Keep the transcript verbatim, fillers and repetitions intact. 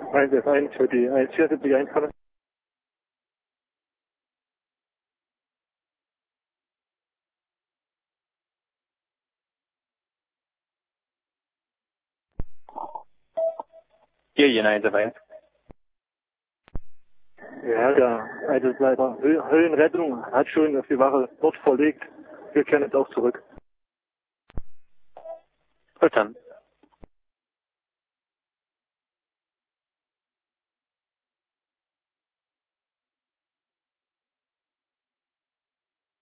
eins F eins für die eins vier sieben einkommen. Hier, Jena eins F eins. Ja, der Einsatzleiter Hö Höhenrettung hat schon auf die Wache dort verlegt. Wir kehren jetzt auch zurück. Verstanden.